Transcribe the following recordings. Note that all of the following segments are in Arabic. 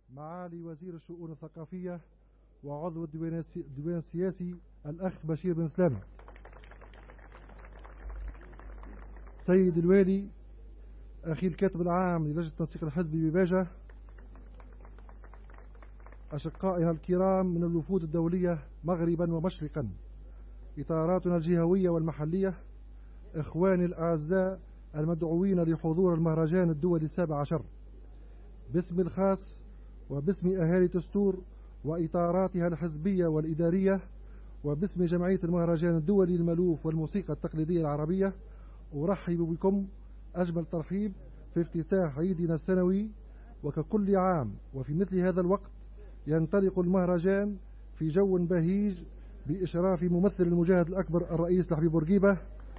معالي وزير الشؤون الثقافية وعضو الديوان السياسي الأخ بشير بن سلامة، سيد الوالي أخي الكاتب العام للجنة التنسيق الحزبي بباجة، أشقائنا الكرام من الوفود الدولية مغربا ومشرقا، إطاراتنا الجهوية والمحلية، إخواني الأعزاء المدعوين لحضور المهرجان الدولي 17، باسم الخاص وباسم أهالي تستور وإطاراتها الحزبية والإدارية وباسم جمعية المهرجان الدولي للمألوف والموسيقى التقليدية العربية، أرحب بكم أجمل ترحيب في افتتاح عيدنا السنوي. وككل عام وفي مثل هذا الوقت ينطلق المهرجان في جو بهيج بإشراف ممثل المجاهد الأكبر الرئيس لحبيب بورقيبة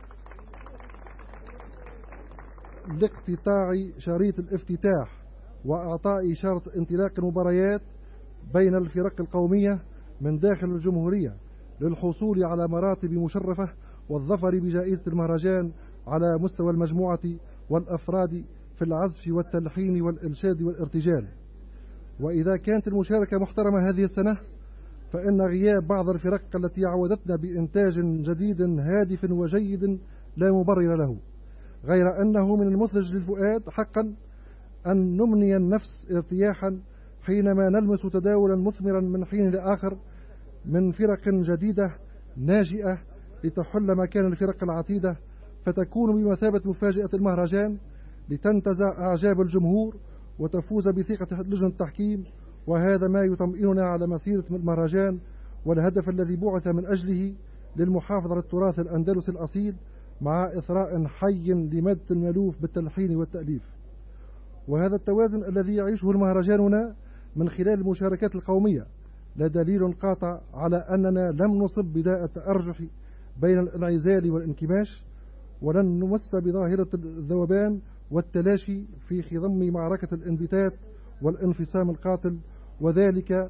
لاقتطاع شريط الافتتاح وإعطاء شرط انطلاق المباريات بين الفرق القومية من داخل الجمهورية للحصول على مراتب مشرفة والظفر بجائزة المهرجان على مستوى المجموعة والأفراد في العزف والتلحين والإرشاد والارتجال. وإذا كانت المشاركة محترمة هذه السنة، فإن غياب بعض الفرق التي عودتنا بإنتاج جديد هادف وجيد لا مبرر له، غير أنه من المثلج للفؤاد حقا أن نمني النفس ارتياحا حينما نلمس تداولا مثمرا من حين لآخر من فرق جديدة ناجئة لتحل مكان الفرق العتيدة، فتكون بمثابة مفاجأة المهرجان لتنتزع أعجاب الجمهور وتفوز بثقة لجنة التحكيم. وهذا ما يطمئننا على مسيرة المهرجان والهدف الذي بعث من أجله للمحافظة على التراث الأندلسي الأصيل مع إثراء حي لمادة المألوف بالتلحين والتأليف. وهذا التوازن الذي يعيشه المهرجاننا من خلال المشاركات القومية لدليل قاطع على أننا لم نصب بداء التأرجح بين الانعزال والانكماش، ولن نمس بظاهرة الذوبان والتلاشي في خضم معركة الانبتات والانفصام القاتل، وذلك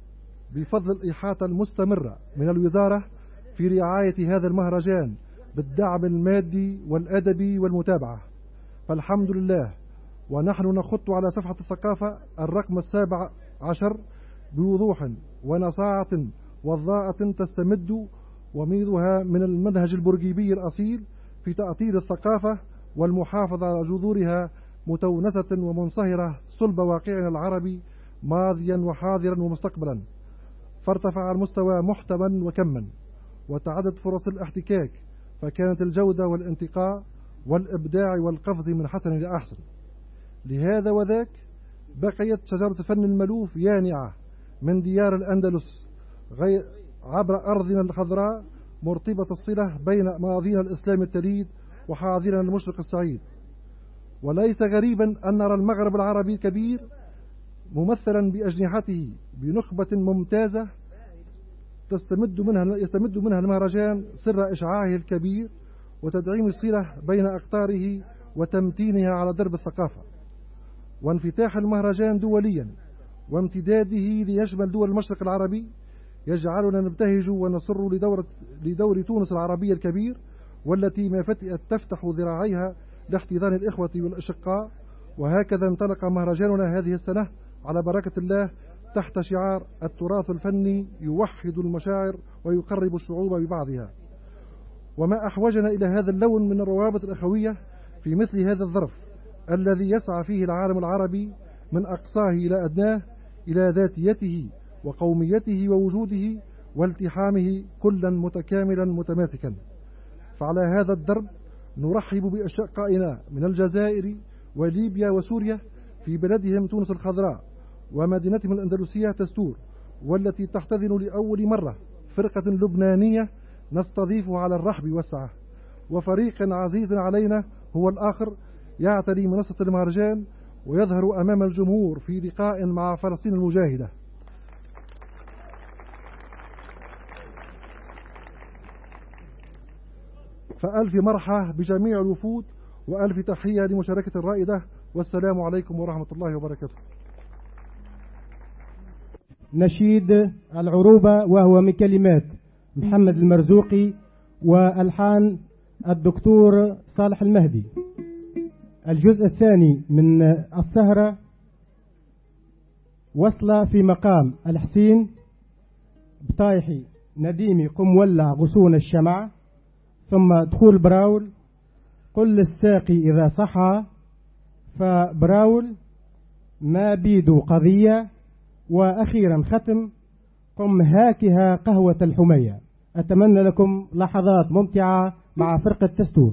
بفضل الإحاطة المستمرة من الوزارة في رعاية هذا المهرجان بالدعم المادي والأدبي والمتابعة. فالحمد لله، ونحن نخط على صفحة الثقافة الرقم 17 بوضوح ونصاعة وضاءة تستمد وميضها من المنهج البورقيبي الأصيل في تأطير الثقافة والمحافظة على جذورها متونسة ومنصهرة صلب واقعنا العربي ماضيا وحاضرا ومستقبلا، فارتفع المستوى محتوى وكما، وتعدد فرص الاحتكاك، فكانت الجودة والانتقاء والإبداع والقفز من حسن إلى أحسن. لهذا وذاك بقيت شجرة فن المألوف يانعة من ديار الأندلس عبر أرضنا الخضراء، مرتبط الصلة بين ماضينا الإسلام التليد وحاضرنا المشرق السعيد. وليس غريبا أن نرى المغرب العربي الكبير ممثلا بأجنحته بنخبة ممتازة يستمد منها المهرجان سر إشعاعه الكبير وتدعيم الصلة بين أقطاره وتمتينها على درب الثقافة. وانفتاح المهرجان دوليا وامتداده ليشمل دول المشرق العربي يجعلنا نبتهج ونصر لدور تونس العربي الكبير، والتي ما فتئت تفتح ذراعيها لاحتضان الإخوة والأشقاء. وهكذا انطلق مهرجاننا هذه السنة على بركة الله تحت شعار التراث الفني يوحد المشاعر ويقرب الشعوب ببعضها. وما أحوجنا إلى هذا اللون من الروابط الأخوية في مثل هذا الظرف الذي يسعى فيه العالم العربي من أقصاه إلى أدناه إلى ذاتيته وقوميته ووجوده والتحامه كلا متكاملا متماسكا. فعلى هذا الدرب نرحب بأشقائنا من الجزائر وليبيا وسوريا في بلدهم تونس الخضراء ومدينتهم الأندلسية تستور، والتي تحتضن لأول مرة فرقة لبنانية نستضيفها على الرحب والسعة. وفريق عزيز علينا هو الآخر يعتري منصة المهرجان ويظهر أمام الجمهور في لقاء مع فلسطين المجاهدة. فألف مرحة بجميع الوفود وألف تحية لمشاركة الرائدة، والسلام عليكم ورحمة الله وبركاته. نشيد العروبة وهو من كلمات محمد المرزوقي والحان الدكتور صالح المهدي. الجزء الثاني من السهرة وصل في مقام الحسين بطايحي نديمي قم ولع غصون الشمع، ثم دخول براول قل للساقي إذا صحى، فبراول ما بيدو قضية، وأخيرا ختم قم هاكها قهوة الحمية. أتمنى لكم لحظات ممتعة مع فرقة تستور.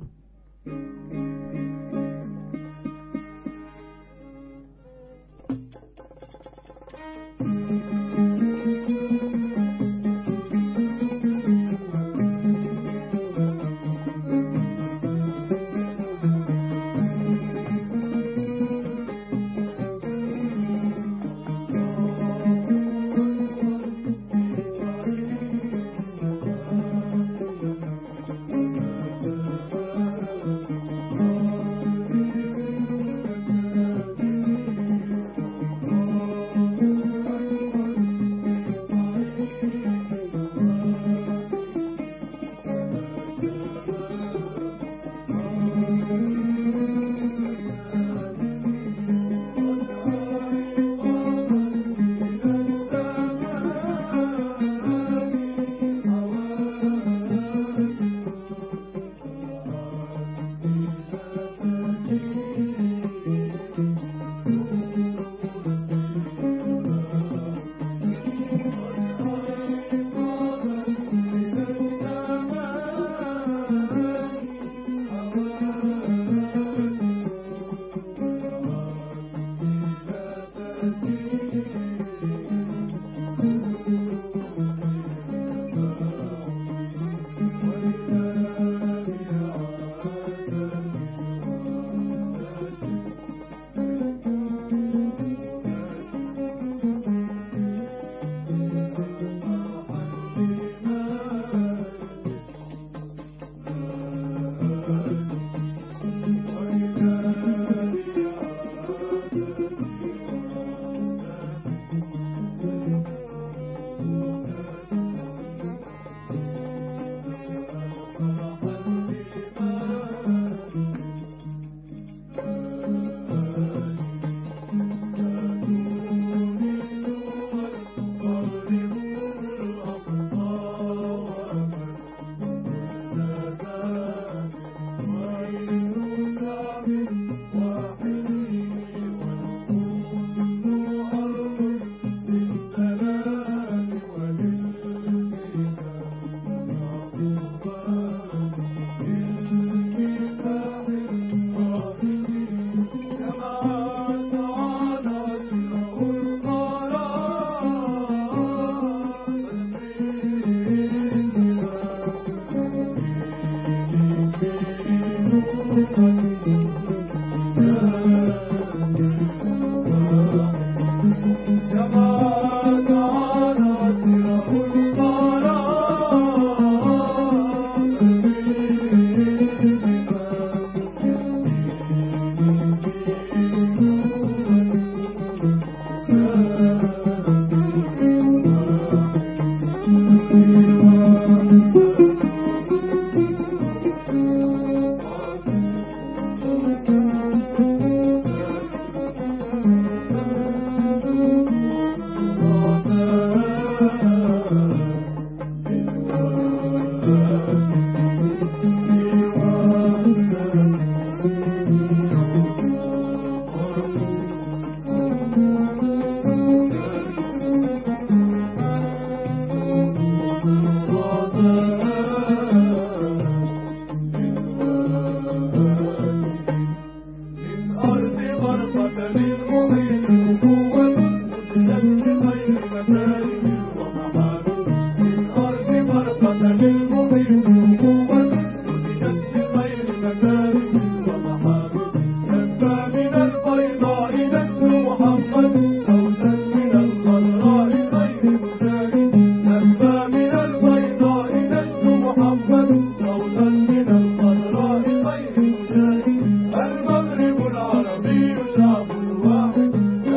المغرب العربي شعب واحد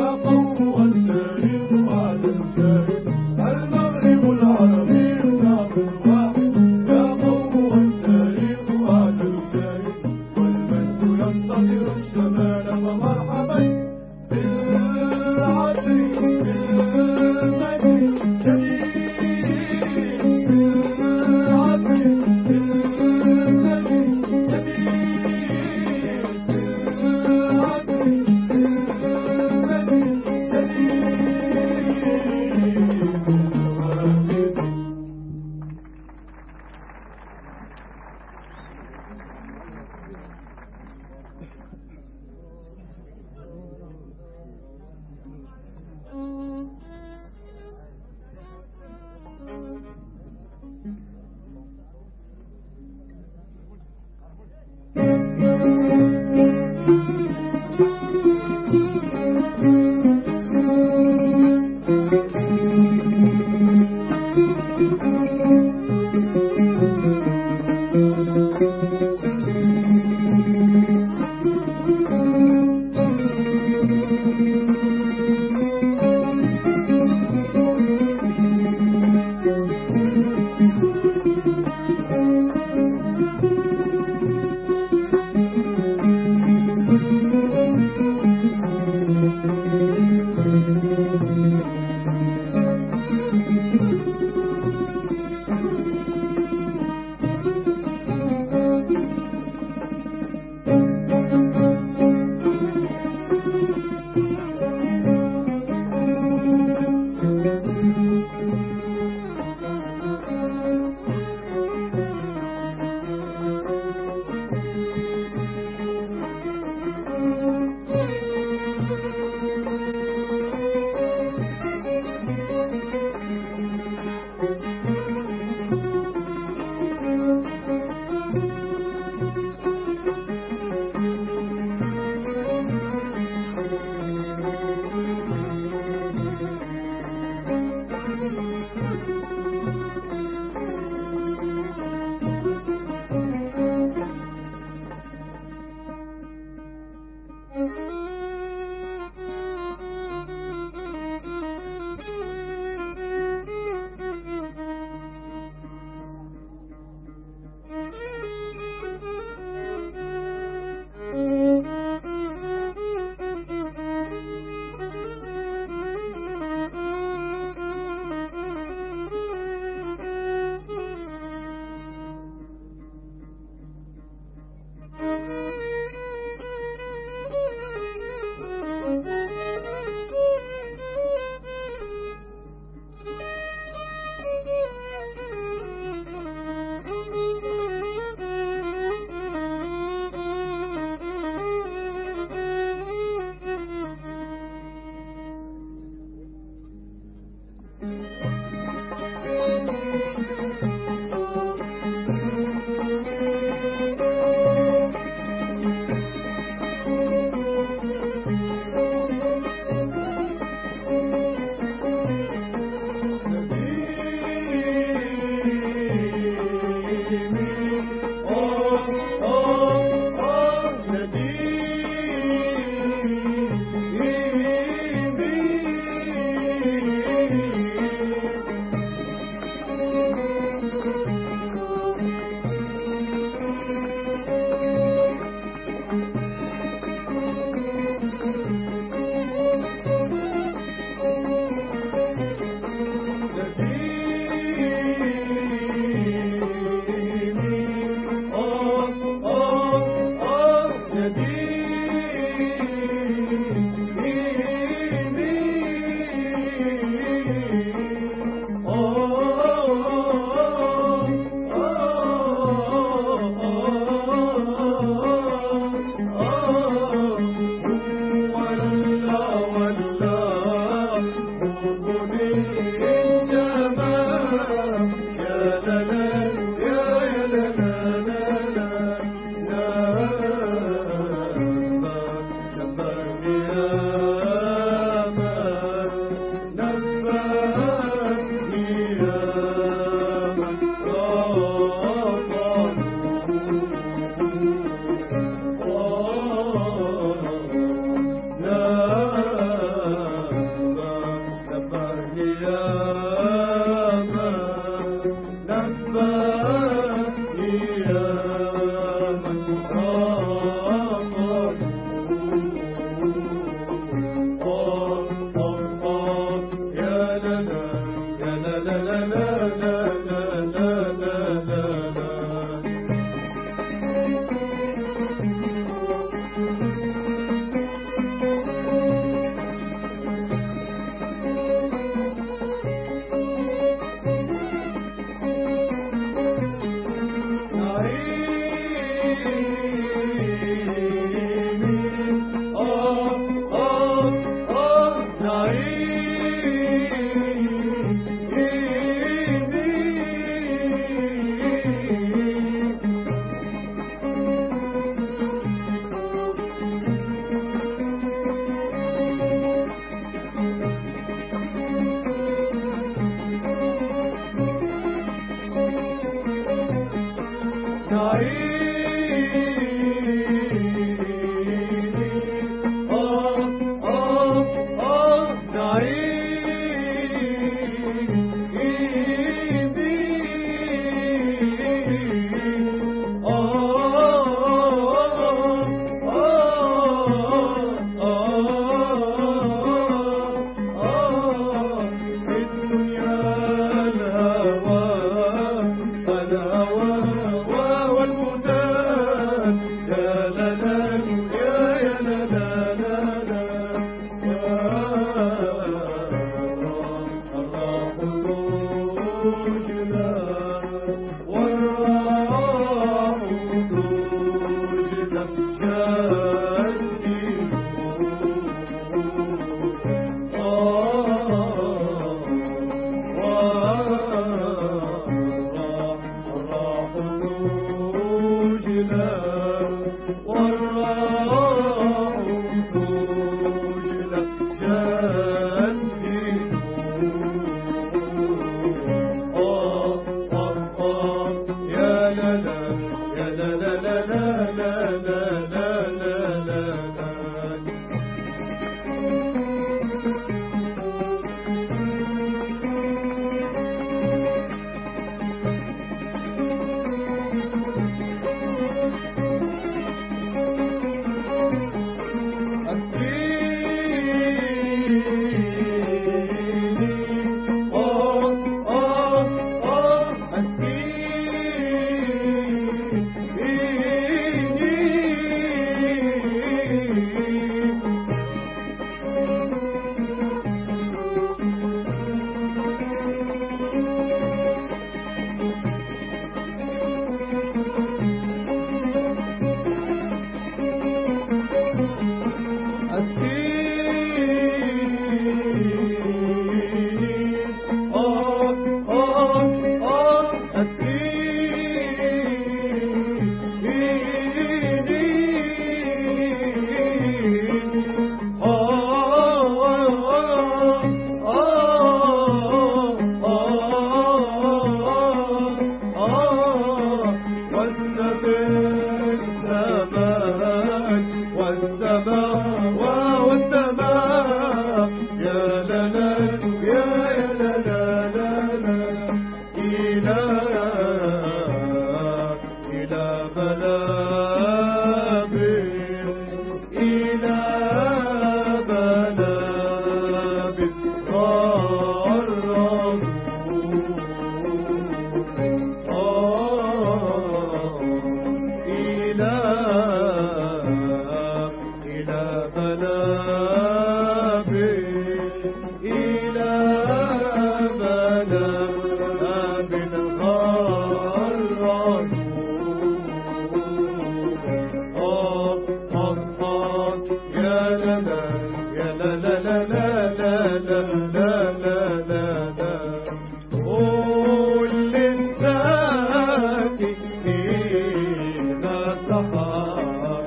يا لا لا لا لا لا لا لا لا لا لا قول للساكن فينا سحر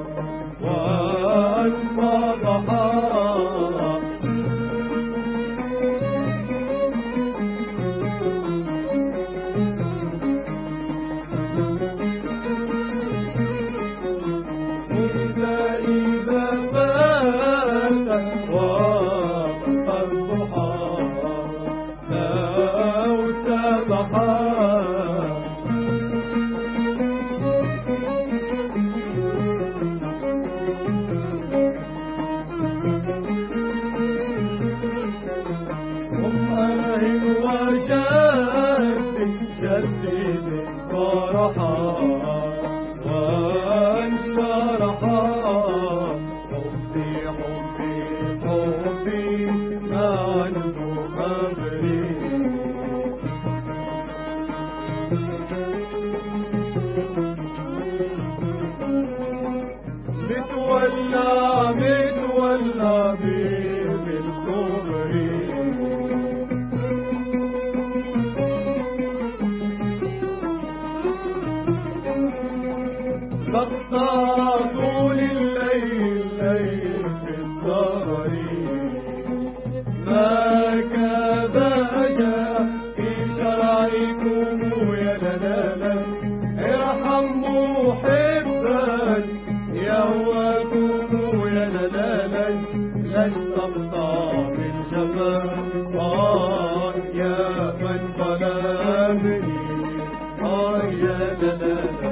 والفضحى طول الليل ليل في الطريق ما كباجا في شرعكم يا لالا ارحم محبا يهواكم يا لالا لن تقطع من جفاء يا من ظلمني يا لالا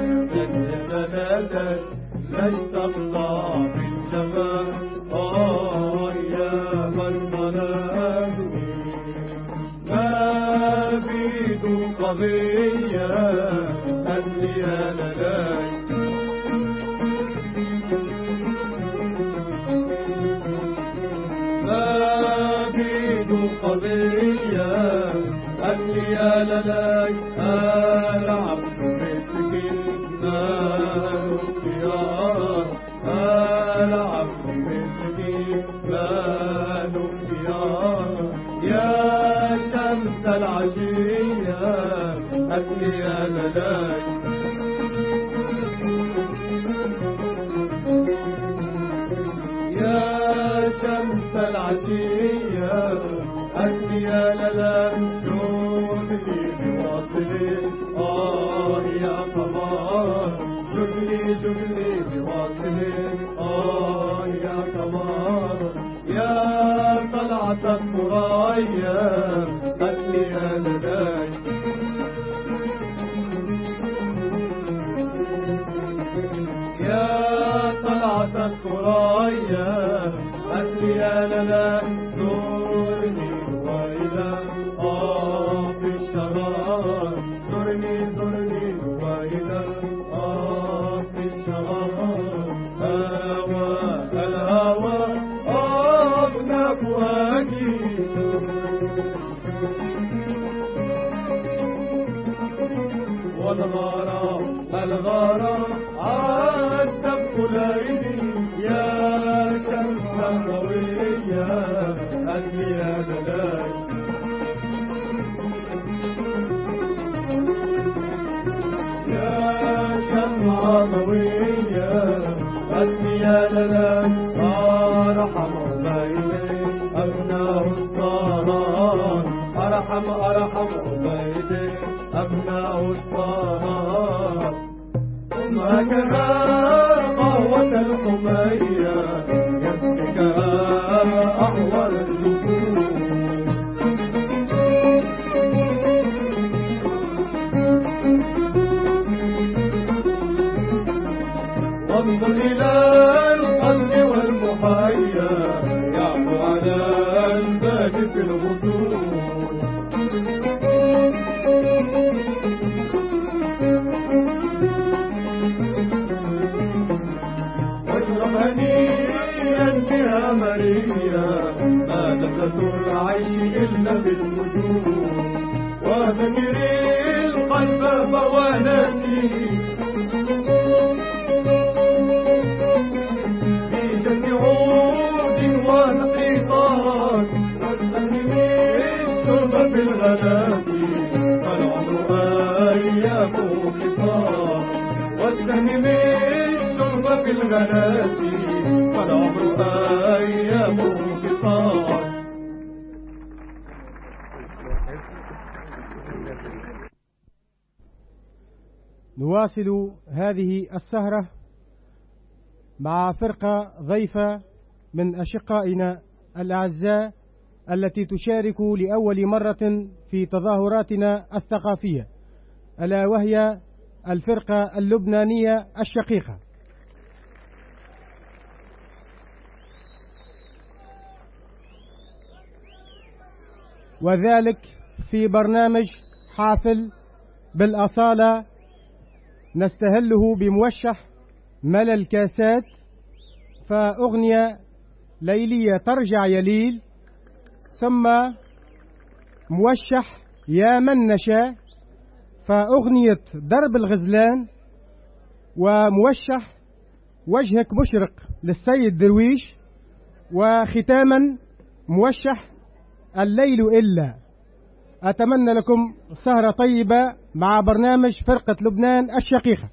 لن تقطع من جفاء يا من ظلمني ما بيد قضية أني يا للاي ما بيد قضية أني يا للاي ألعب مسكين العبد مسكين مال اختيار يا شمس العشية أتني يا للاي يا شمس العشية أتني يا للاي جودني بواصلي يا قمر جبلي بواصلي يا قمر يا طلعة الثريا أتني يا للاي يا طلعة الثريا أتني يا للاي زورني وإلى في الشرار زورني وإلى في الشرار الهوى أغنى فؤادي والغرام عذب ليلي يا شمس قوية أتني يا للاي يا شمعة قوية أتني يا للاي أرحم عبيدي أبناء الصهار أرحم عبيدي أبناء الصهار هكذا قهوة القمية يسقيها أحور الجفون وانظر إلى القلب والمحيا يعفو على الباب في الغصون واشرب هنيئا بها مريا ما لذة العيش إلا بالوجود وذكر القلب فوانتي عود بالغلات فالعمر أيام قصار واستهم الشرب بالغلات فالعمر أيام قصار. نواصل هذه السهرة مع فرقة ضيفة من أشقائنا الأعزاء التي تشارك لأول مرة في تظاهراتنا الثقافية، ألا وهي الفرقة اللبنانية الشقيقة. وذلك في برنامج حافل بالأصالة نستهله بموشح ملا الكاسات، فأغنية ليلية ترجع يليل، ثم موشح يا من نشا، فأغنية درب الغزلان، وموشح وجهك مشرق للسيد درويش، وختاما موشح الليل إلا. أتمنى لكم سهرة طيبة مع برنامج فرقة لبنان الشقيقة.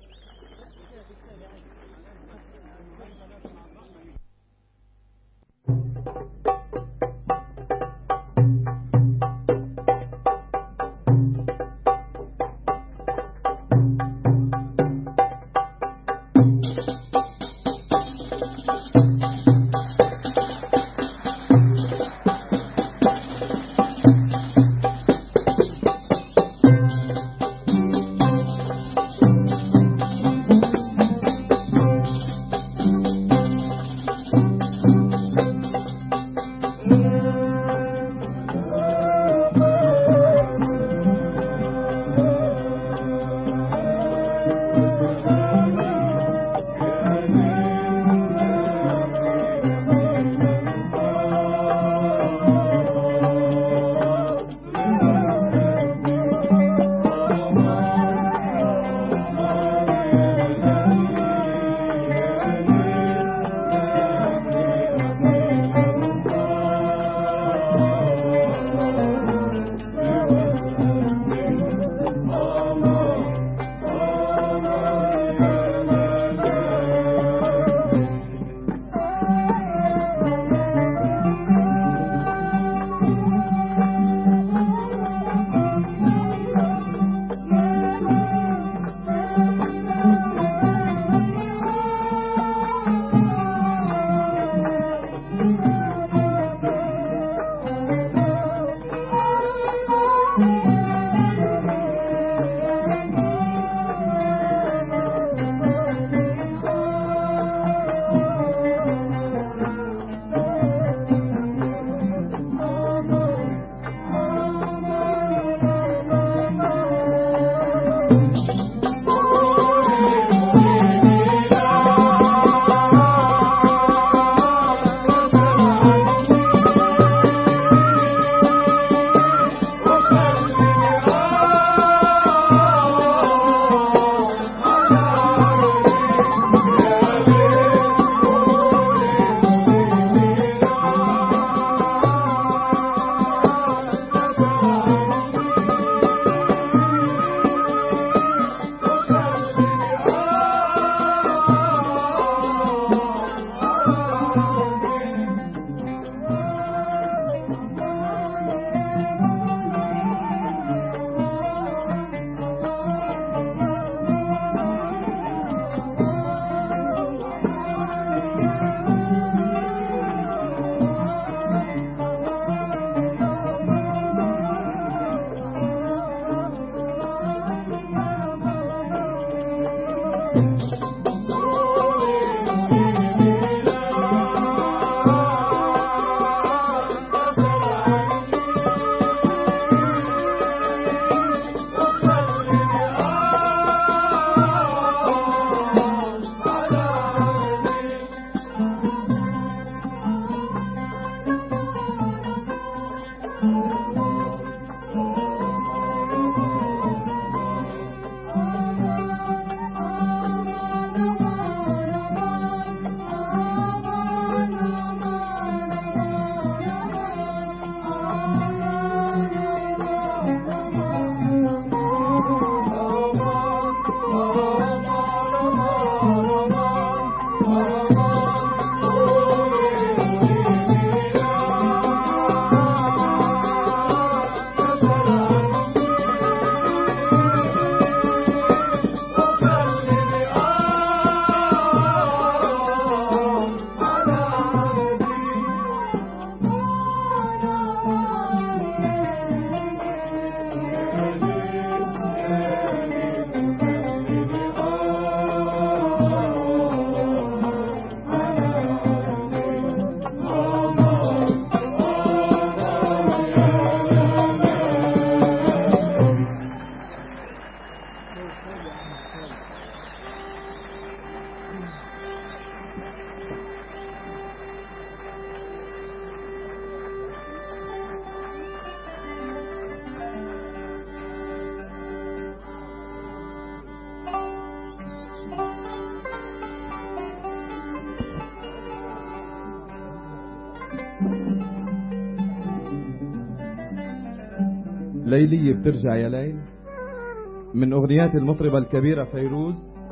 ليلية بترجع يا ليل من أغنيات المطربة الكبيرة فيروز،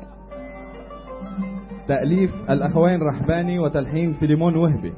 تأليف الأخوين رحباني وتلحين فيليمون وهبي.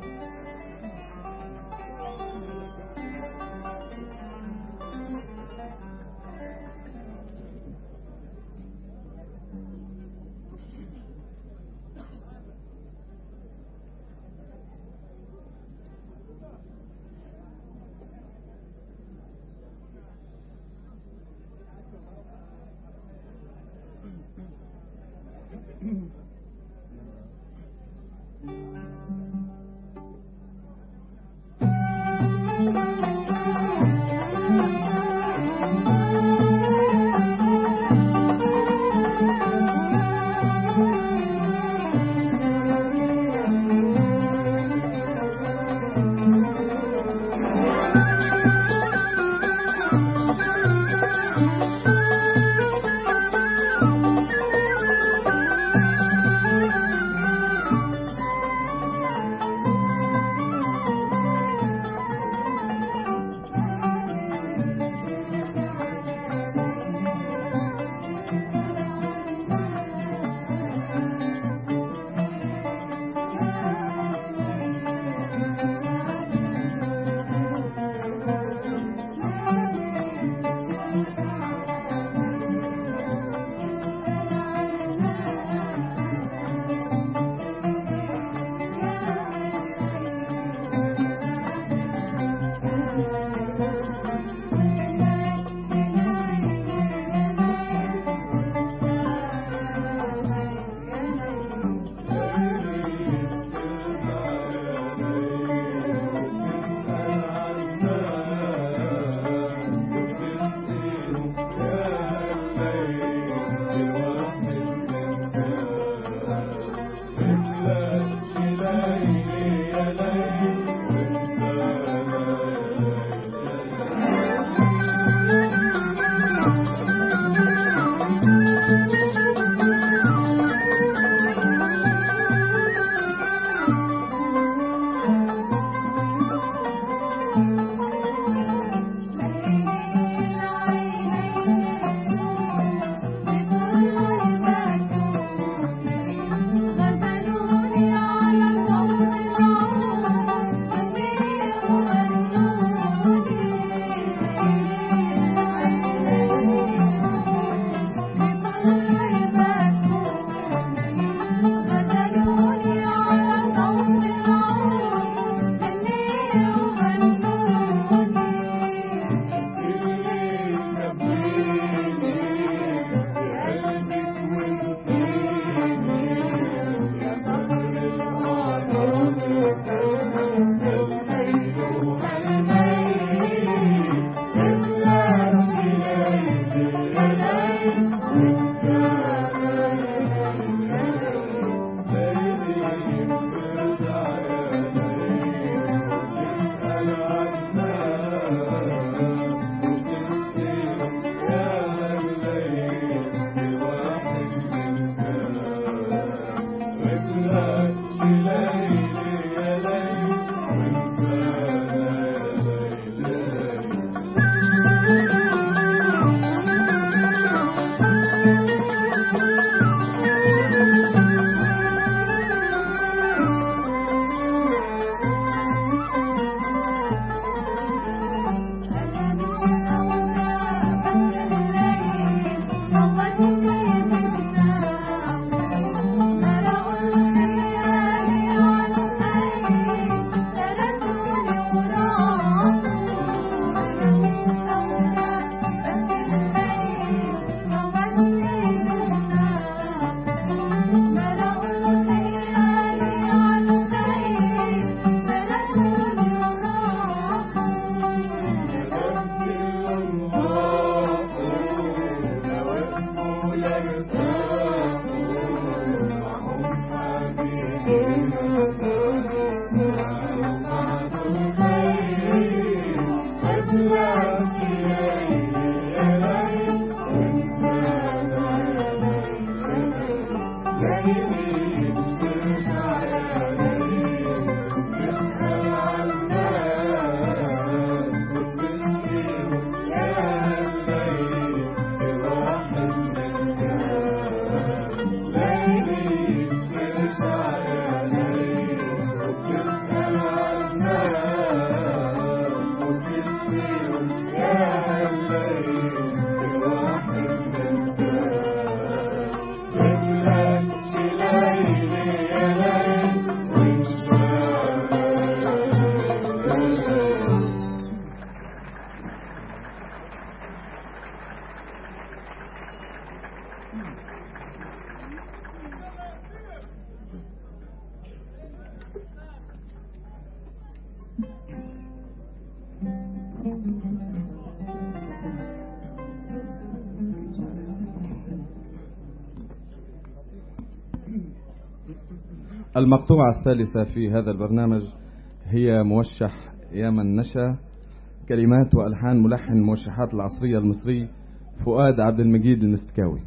المقطوعة الثالثة في هذا البرنامج هي موشح يا من نشا، كلمات وألحان ملحن موشحات العصرية المصري فؤاد عبد المجيد المستكاوي.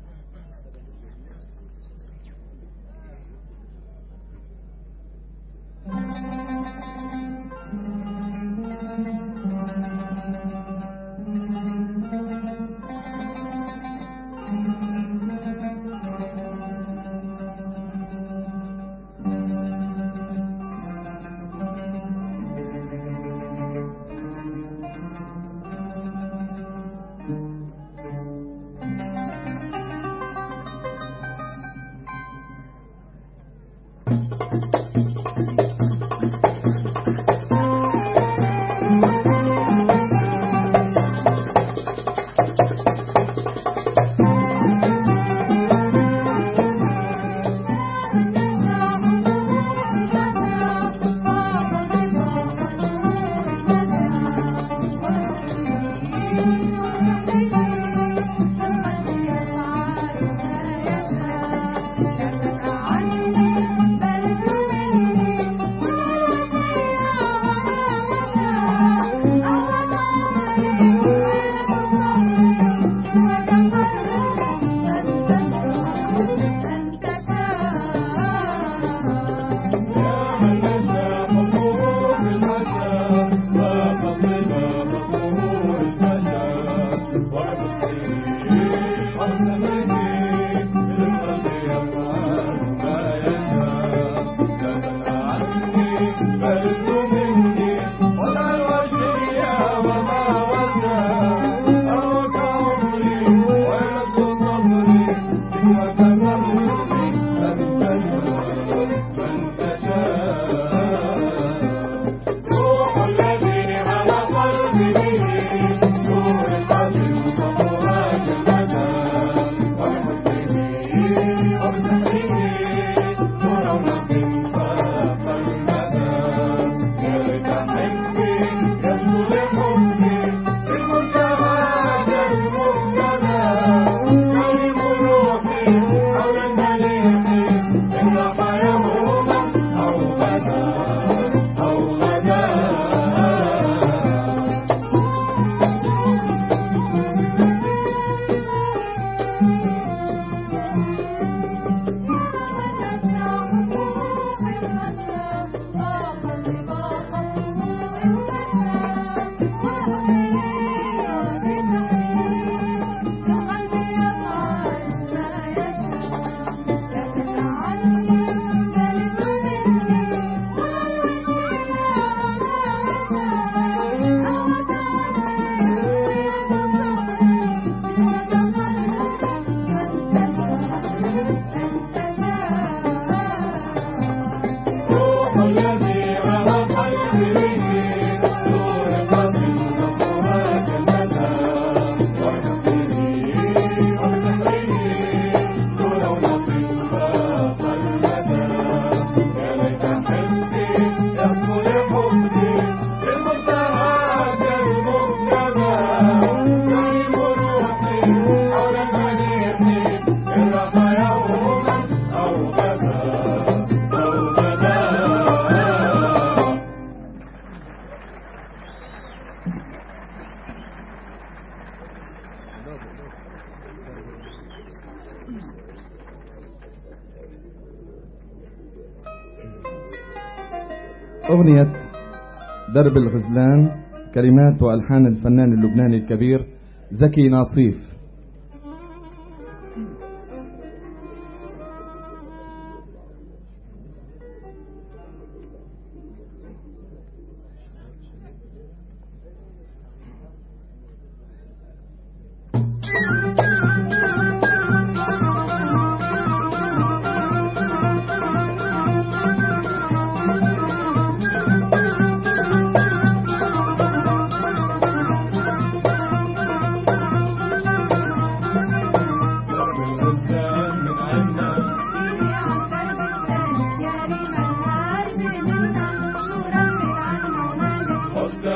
أغنية درب الغزلان، كلمات وألحان الفنان اللبناني الكبير زكي ناصيف.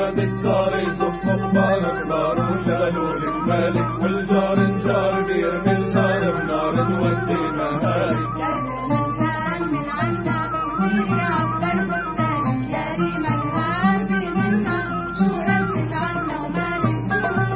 أستاذ الدار يصفوا كبار كبار وشغلوا للمالك والجار الجار بيرمي النار بنار تودي مهاري من عنا سيري عالدرب الثالث يا ريم الهابي منا شو ردت عنا ومالك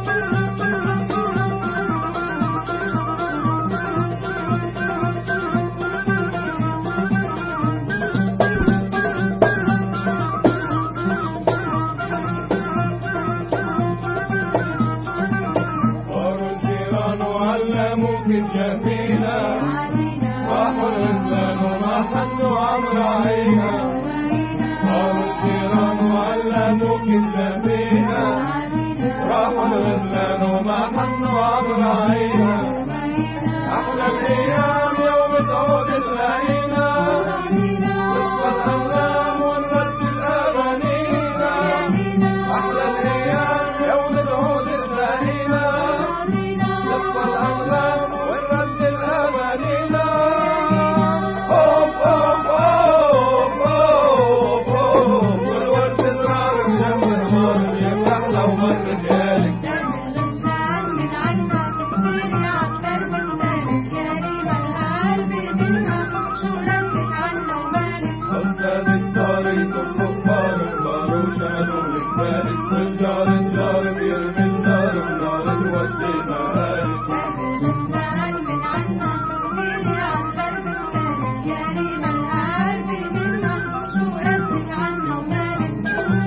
صاروا الجيران وعلموك الجميلة راحوا الإنسان وما حسوا عمر عينا صاروا الجيران وعلموك الجميلة راحوا الغزلان وما حسوا عمر عينا أحلى الأيام يوم تعود الليلة تصفى الأحلام ونرد الأغانينا أحلى الأيام يوم تعود الليلة تصفى الأحلام ونرد الأغانينا أوف أوف أوف أوف أوف والورد الزهر بجنب النار يفرح لو مر رجالك من عنا سيري عالدرب الثالث يا ريم الهابي منا شو ردت عنا ومالك أستاذ الدار يصفوا كبار كبار وشغلوا للمالك والجار الجار بيرمي النار بنار تودي مهارك من عنا سيري عالدرب الثالث يا ريم الهابي منا شو ردت عنا ومالك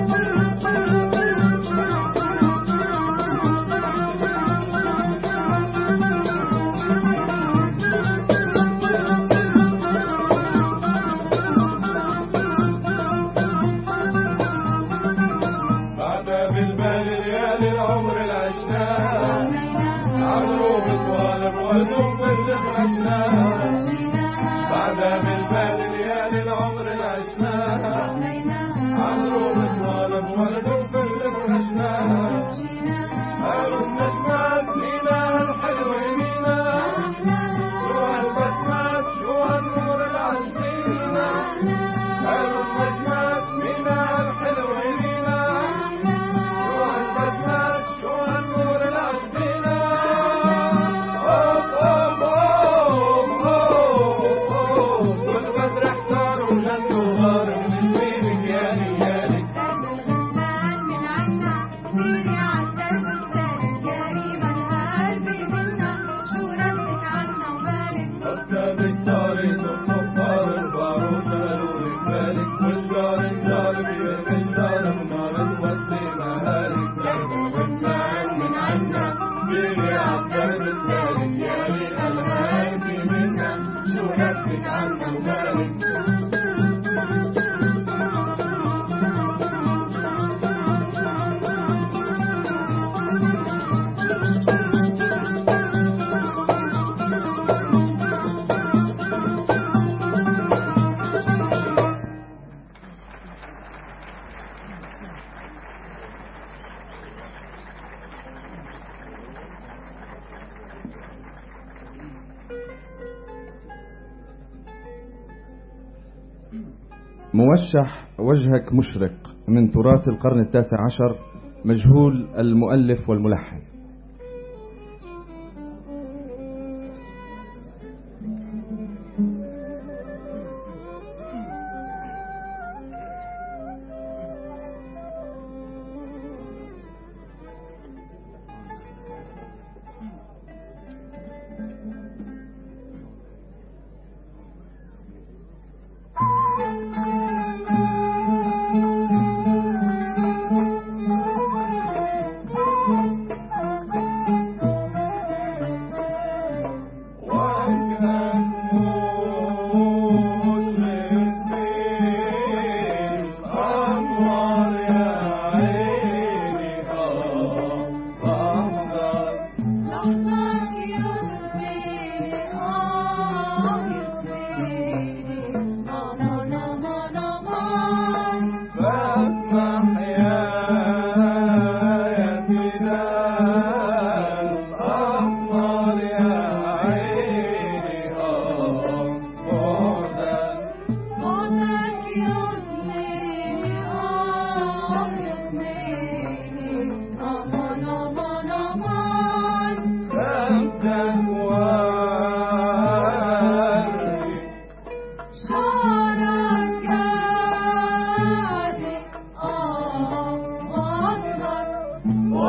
بعد بالبال ليالي العمر العشناها عمرو بطوالب وذوب اللي خرجناها بعد بالبال ليالي العمر العشناها عمرو بطوالب وذوب اللي خرجناها قالوا النجمات لينا الحلو يمينا شو هالبسمات شو هالنور العجبينا قالوا النجمات لينا الحلو يمينا شو هالبسمات شو هالنور العجبينا أوف أوف أوف أوف أوف والبدر احتار وجد وغار من جبينك يا ليالي من عنا سيري عالدرب الثالث يا ريم الهابي منا شو ردت عنا ومالك أستاذ الدار يصفوا كبار كبار وشغلوا للمالك والجار الجار بيرمي النار بنار تودي مهارك من عنا سيري عالدرب الثالث يا ريم الهابي منا شو ردت عنا ومالك موشح وجهك مشرق من تراث القرن التاسع عشر، مجهول المؤلف والملحن.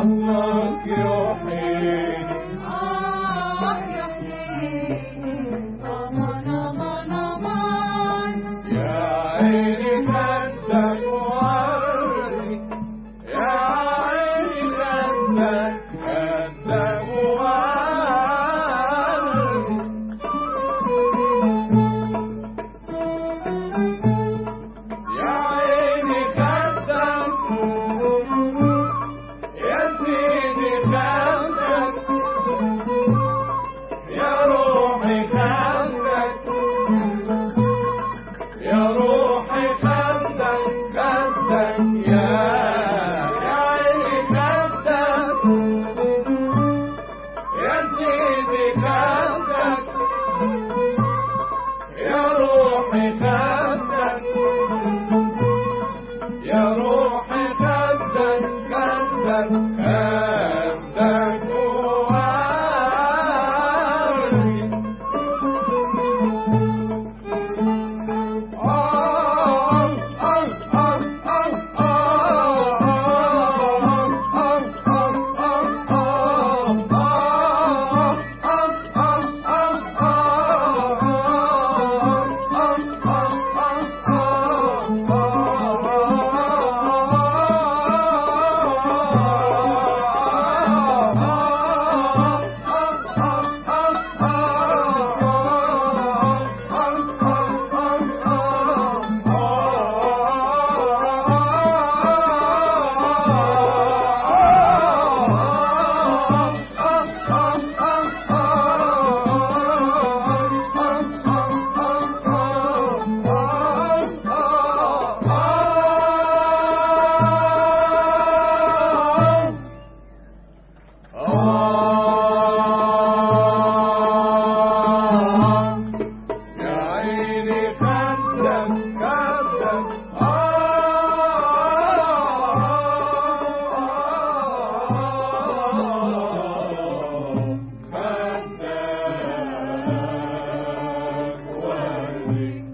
حضنك يوحيني يا حليل أمان أمان أمان يا عيني خدك ووري يا عيني خدك ووري يا عيني خدك يا سيدي خدك يا روحي خدك يا روحي خدك خدك يا عيني خدك يا سيدي خدك يا روحي خدك يا روحي خدك خدك خدك ووري يا عيني خدك خدك خدك وردي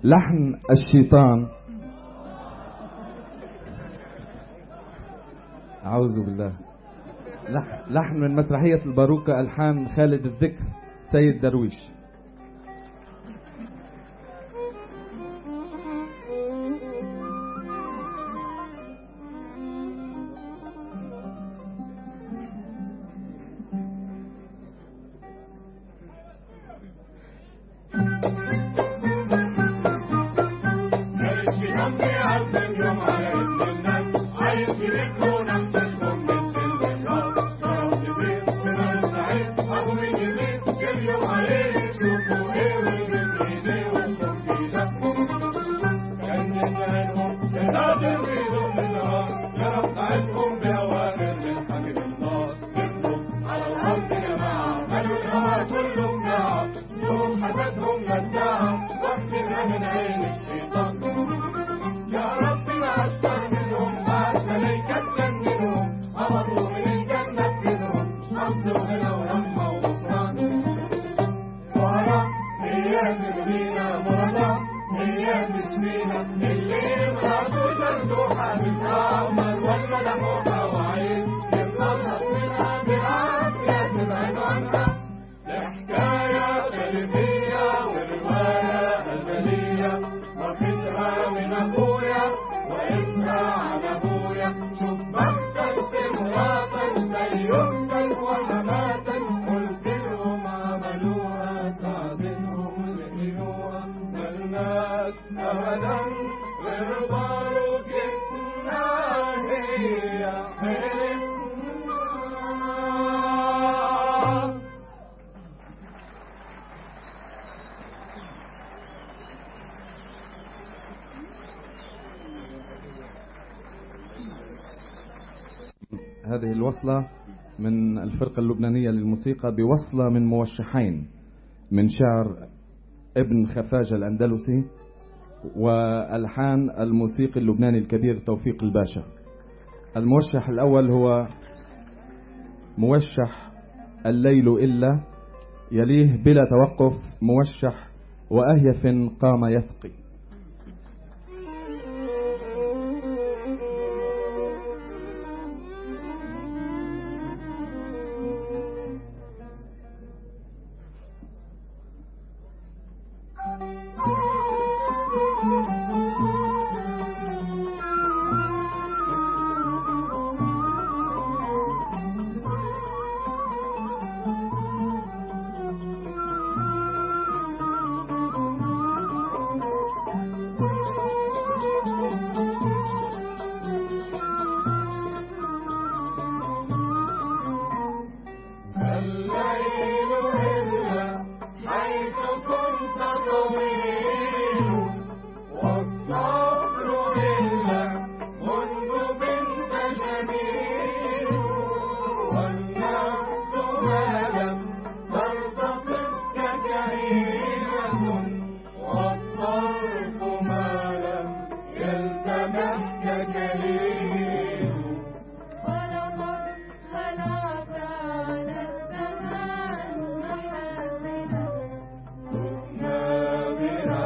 لحن الشيطان. أعوذ بالله. لحن من مسرحية الباروكة، ألحان خالد الذكر، سيد درويش. هذه الوصلة من الفرقة اللبنانية للموسيقى بوصلة من موشحين من شعر ابن خفاجة الأندلسي والحان الموسيقي اللبناني الكبير توفيق الباشا. الموشح الأول هو موشح الليل إلا، يليه بلا توقف موشح وأهيف قام يسقي. ولقد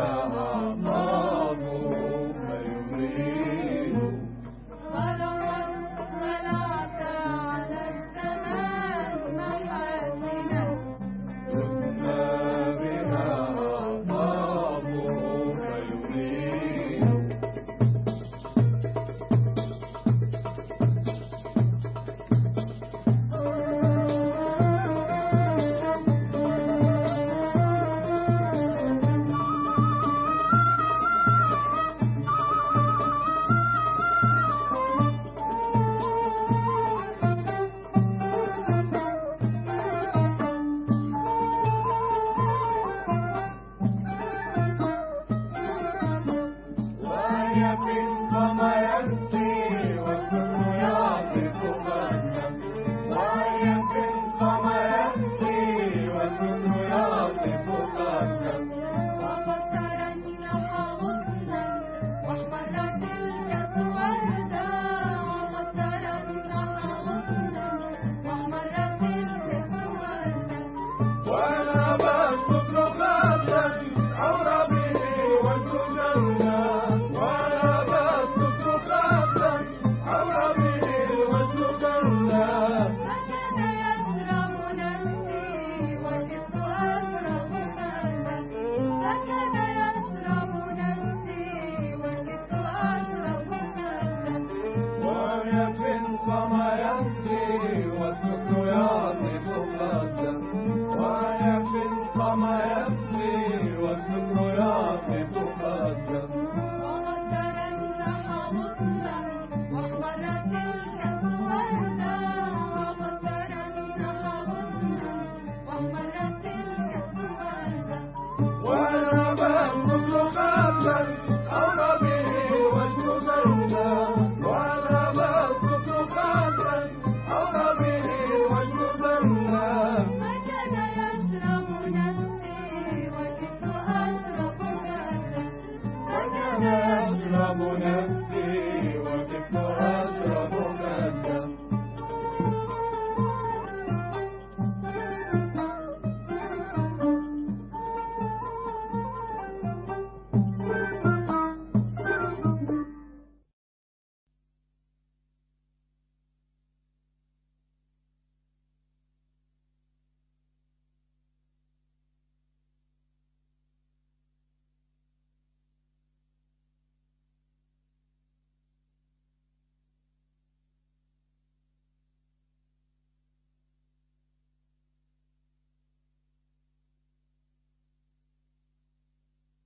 الأبد كله خاطر